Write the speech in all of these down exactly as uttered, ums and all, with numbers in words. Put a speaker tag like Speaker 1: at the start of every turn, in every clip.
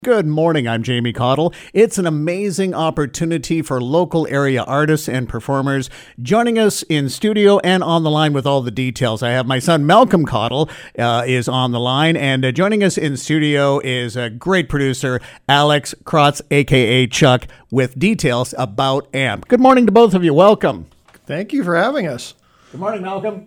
Speaker 1: Good morning, I'm Jamie Cottle. It's an amazing opportunity for local area artists and performers joining us in studio and on the line with all the details. I have my son Malcolm Cottle uh, is on the line, and uh, joining us in studio is a great producer, Alex Krotz, a k a. Chuck, with details about A M P. Good morning to both of you. Welcome.
Speaker 2: Thank you for having us.
Speaker 1: Good morning, Malcolm.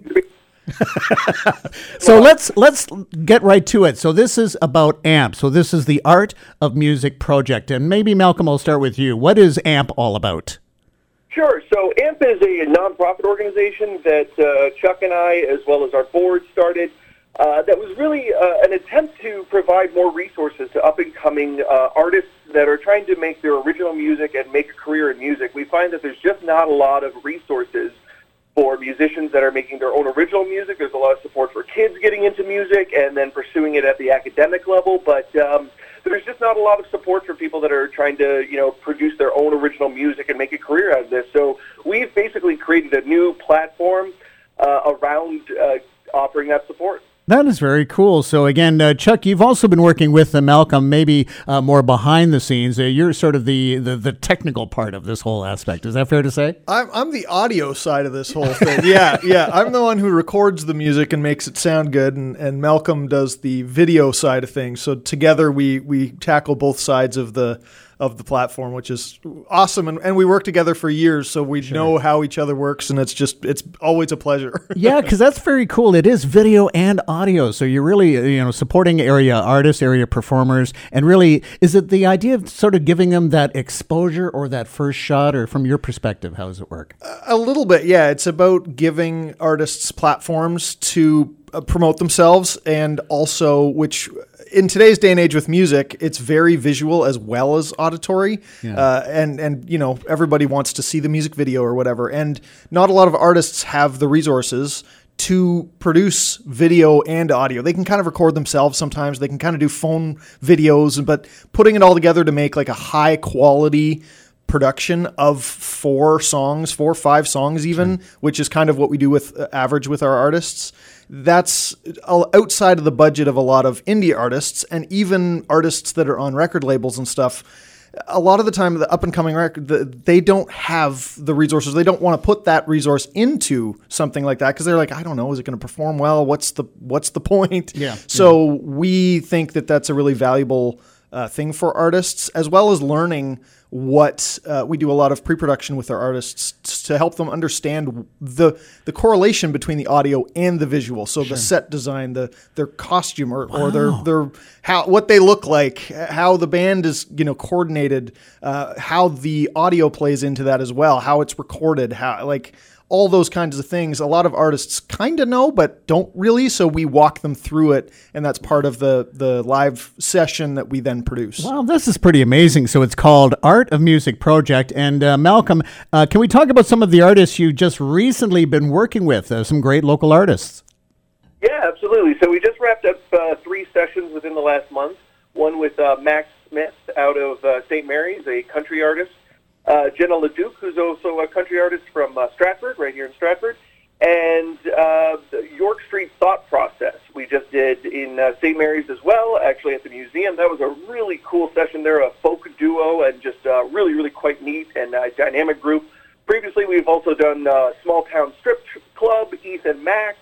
Speaker 1: So let's let's get right to it. So this is about A M P. So this is the Art of Music project. And maybe, Malcolm, I'll start with you. What is A M P all about?
Speaker 3: Sure. So A M P is a nonprofit organization that uh, Chuck and I, as well as our board, started. Uh, that was really uh, an attempt to provide more resources to up-and-coming uh, artists that are trying to make their original music and make a career in music. We find that there's just not a lot of resources for musicians that are making their own original music. There's a lot of support for kids getting into music and then pursuing it at the academic level, but um, there's just not a lot of support for people that are trying to, you know, produce their own original music and make a career out of this. So we've basically created a new platform uh, around uh, offering that support.
Speaker 1: That is very cool. So again, uh, Chuck, you've also been working with uh, Malcolm, maybe uh, more behind the scenes. Uh, you're sort of the, the the technical part of this whole aspect. Is that fair to say?
Speaker 2: I'm I'm the audio side of this whole thing. yeah, yeah. I'm the one who records the music and makes it sound good, and, and Malcolm does the video side of things. So together we we tackle both sides of the of the platform, which is awesome. And, and we work together for years, so we sure. know how each other works, and it's just, it's always a pleasure.
Speaker 1: Yeah, because that's very cool. It is video and audio, so you're really, you know, supporting area artists, area performers, and really, is it the idea of sort of giving them that exposure or that first shot, or from your perspective, how does it work?
Speaker 2: A little bit, yeah. It's about giving artists platforms to uh, promote themselves, and also, which in today's day and age with music, it's very visual as well as auditory. Yeah. Uh, and, and, you know, everybody wants to see the music video or whatever. And not a lot of artists have the resources to produce video and audio. They can kind of record themselves sometimes. They can kind of do phone videos, but putting it all together to make like a high quality production of four songs, four or five songs even, sure. which is kind of what we do with uh, average with our artists. That's outside of the budget of a lot of indie artists, and even artists that are on record labels and stuff. A lot of the time, the up-and-coming record, the, they don't have the resources. They don't want to put that resource into something like that because they're like, I don't know, is it going to perform well? What's the what's the point? Yeah. So yeah. we think that that's a really valuable uh, thing for artists, as well as learning what uh, we do a lot of pre-production with our artists to help them understand the the correlation between the audio and the visual. So sure. the set design, the their costume, or, wow. or their their how what they look like, how the band is you know coordinated, uh, how the audio plays into that as well, how it's recorded, how like. all those kinds of things. A lot of artists kind of know, but don't really. So we walk them through it, and that's part of the, the live session that we then produce.
Speaker 1: Wow, this is pretty amazing. So it's called Art of Music Project. And uh, Malcolm, uh, can we talk about some of the artists you've just recently been working with, uh, some great local artists?
Speaker 3: Yeah, absolutely. So we just wrapped up uh, three sessions within the last month. One with uh, Max Smith out of uh, Saint Mary's, a country artist. Uh, Jenna LeDuc, who's also a country artist from uh, Stratford, right here in Stratford, and uh, the York Street Thought Process we just did in uh, Saint Mary's as well, actually at the museum. That was a really cool session. They're a folk duo and just uh, really, really quite neat and uh, dynamic group. Previously, we've also done uh, Small Town Strip Club, Ethan Mack.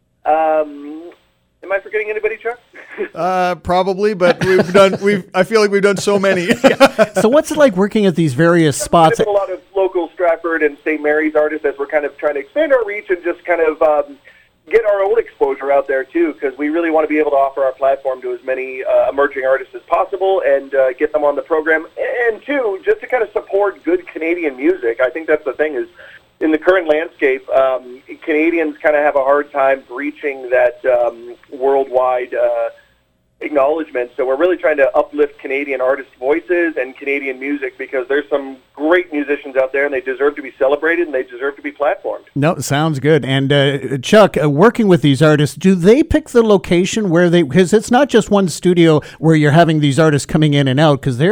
Speaker 3: Um, am I forgetting anybody, Chuck?
Speaker 2: uh, probably, but we've done. We've. I feel like we've done so many.
Speaker 1: Yeah. So, what's it like working at these various spots?
Speaker 3: A lot of local Stratford and Saint Mary's artists as we're kind of trying to expand our reach and just kind of um, get our own exposure out there too, because we really want to be able to offer our platform to as many uh, emerging artists as possible and uh, get them on the program. And two, just to kind of support good Canadian music. I think that's the thing is. In the current landscape, um, Canadians kind of have a hard time reaching that um, worldwide uh, acknowledgement. So we're really trying to uplift Canadian artists' voices and Canadian music because there's some great musicians out there and they deserve to be celebrated and they deserve to be platformed.
Speaker 1: No, sounds good. And uh, Chuck, uh, working with these artists, do they pick the location where they, because it's not just one studio where you're having these artists coming in and out, because they're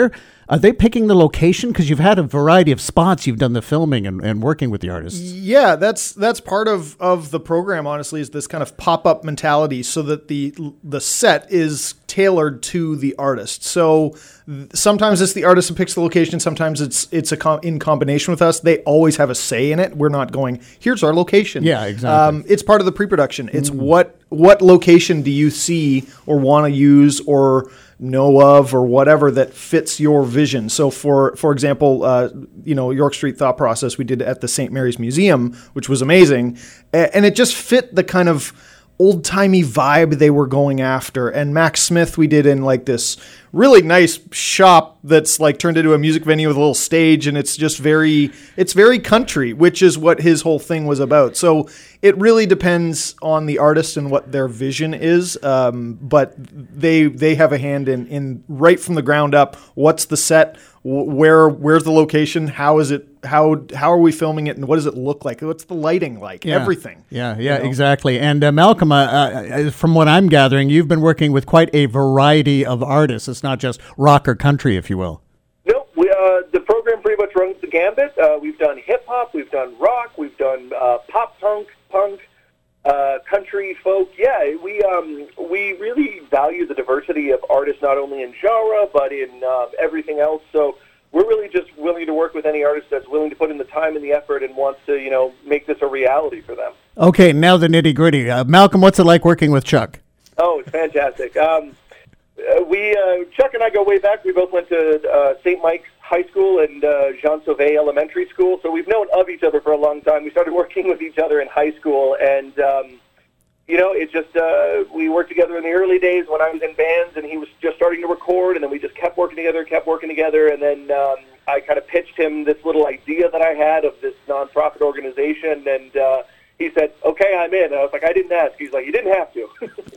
Speaker 1: Are they picking the location? Because you've had a variety of spots. You've done the filming and, and working with the artists.
Speaker 2: Yeah, that's that's part of, of the program, honestly, is this kind of pop-up mentality so that the the set is tailored to the artist. So th- sometimes it's the artist that picks the location. Sometimes it's it's a com- in combination with us. They always have a say in it. We're not going, here's our location.
Speaker 1: Yeah, exactly.
Speaker 2: Um, it's part of the pre-production. It's mm. what what location do you see or want to use or know of or whatever that fits your vision. So for for example, uh, you know, York Street Thought Process we did at the Saint Mary's Museum, which was amazing. A- and it just fit the kind of old-timey vibe they were going after. And Max Smith we did in like this really nice shop that's like turned into a music venue with a little stage, and it's just very it's very country, which is what his whole thing was about. So it really depends on the artist and what their vision is, um, but they they have a hand in in right from the ground up. What's the set? Where where's the location? How is it? How how are we filming it? And what does it look like? What's the lighting like?
Speaker 1: Yeah.
Speaker 2: Everything.
Speaker 1: Yeah, yeah,
Speaker 2: you know?
Speaker 1: exactly. And uh, Malcolm, uh, uh, from what I'm gathering, you've been working with quite a variety of artists. It's not just rock or country, if you will.
Speaker 3: Nope. We, uh, the program pretty much runs the gambit. Uh, we've done hip hop, we've done rock, we've done uh, pop punk, punk. Uh, country, folk, yeah, we um, we really value the diversity of artists, not only in genre, but in uh, everything else. So we're really just willing to work with any artist that's willing to put in the time and the effort and wants to, you know, make this a reality for them.
Speaker 1: Okay, now the nitty-gritty. Uh, Malcolm, what's it like working with Chuck?
Speaker 3: Oh, it's fantastic. Um, uh, we uh, Chuck and I go way back. We both went to uh, Saint Mike's High School and uh, Jean Sauvé Elementary School, so we've known of each other for a long time. We started working with each other in high school, and um, you know, it just uh, we worked together in the early days when I was in bands, and he was just starting to record, and then we just kept working together, kept working together, and then um, I kind of pitched him this little idea that I had of this nonprofit organization, and uh, he said, "Okay, I'm in." And I was like, "I didn't ask." He's like, "You didn't have to."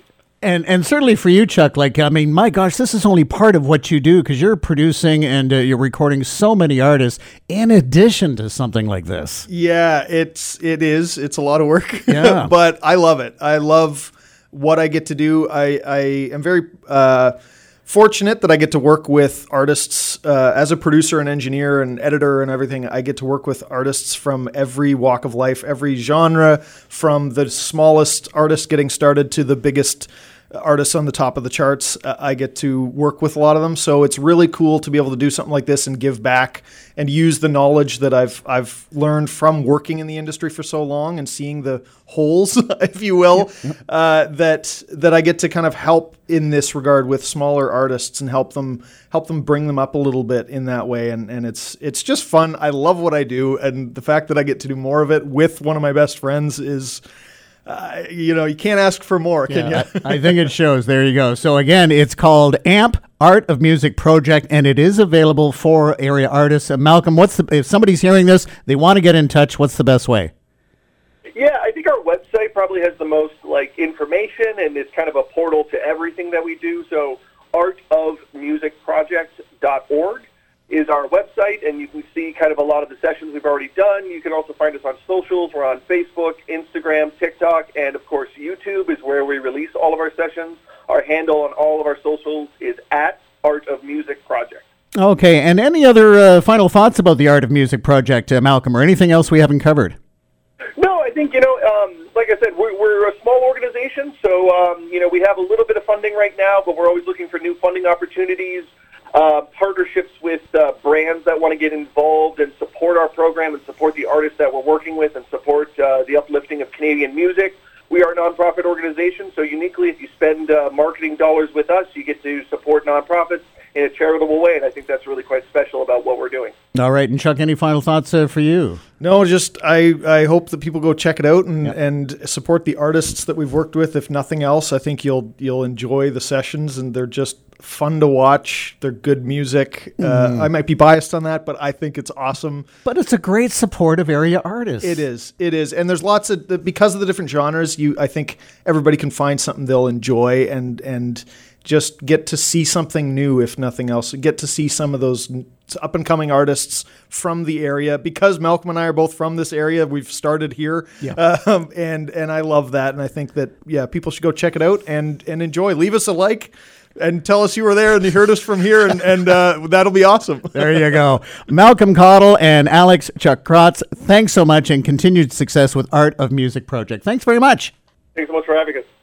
Speaker 1: And and certainly for you, Chuck, like, I mean, my gosh, this is only part of what you do because you're producing and uh, you're recording so many artists in addition to something like this.
Speaker 2: Yeah, it's it is. It's a lot of work,
Speaker 1: yeah.
Speaker 2: But I love it. I love what I get to do. I, I am very uh, fortunate that I get to work with artists uh, as a producer and engineer and editor and everything. I get to work with artists from every walk of life, every genre, from the smallest artist getting started to the biggest artists on the top of the charts. Uh, I get to work with a lot of them, so it's really cool to be able to do something like this and give back and use the knowledge that I've I've learned from working in the industry for so long and seeing the holes, if you will, yep, yep. Uh, that that I get to kind of help in this regard with smaller artists and help them help them bring them up a little bit in that way. And and it's it's just fun. I love what I do, and the fact that I get to do more of it with one of my best friends is. Uh, you know, you can't ask for more, can
Speaker 1: yeah,
Speaker 2: you?
Speaker 1: I, I think it shows. There you go. So again, it's called A M P Art of Music Project, and it is available for area artists. Uh, Malcolm, what's the, if somebody's hearing this, they want to get in touch, what's the best way?
Speaker 3: Yeah, I think our website probably has the most like information, and it's kind of a portal to everything that we do. So art of music project dot org is our website, and you can see kind of a lot of the sessions we've already done. You can also find us on socials. We're on Facebook, Instagram, TikTok, and of course YouTube is where we release all of our sessions. Our handle on all of our socials is at Art of Music Project.
Speaker 1: Okay, and any other uh, final thoughts about the Art of Music Project, uh, Malcolm, or anything else we haven't covered?
Speaker 3: No, I think, you know, um, like I said, we're, we're a small organization, so, um, you know, we have a little bit of funding right now, but we're always looking for new funding opportunities. Uh, partnerships with uh, brands that want to get involved and support our program and support the artists that we're working with and support uh, the uplifting of Canadian music. We are a nonprofit organization, so uniquely, if you spend uh, marketing dollars with us, you get to support nonprofits in a charitable way, and I think that's really quite special about what we're doing.
Speaker 1: All right, and Chuck, any final thoughts uh, for you?
Speaker 2: No, just I, I hope that people go check it out and,
Speaker 1: yep.
Speaker 2: and support the artists that we've worked with. If nothing else, I think you'll you'll enjoy the sessions, and they're just fun to watch. They're good music. Mm. Uh, I might be biased on that, but I think it's awesome.
Speaker 1: But it's a great support of area artists.
Speaker 2: It is. It is. And there's lots of, because of the different genres, you I think everybody can find something they'll enjoy and and just get to see something new, if nothing else. Get to see some of those up-and-coming artists from the area. Because Malcolm and I are both from this area, we've started here.
Speaker 1: Yeah.
Speaker 2: Um, and and I love that. And I think that, yeah, people should go check it out and, and enjoy. Leave us a like. and tell us you were there and you heard us from here, and, and uh, that'll be awesome.
Speaker 1: There you go. Malcolm Cottle and Alex Chuck Krotz, thanks so much, and continued success with Art of Music Project. Thanks very much.
Speaker 3: Thanks so much for having us.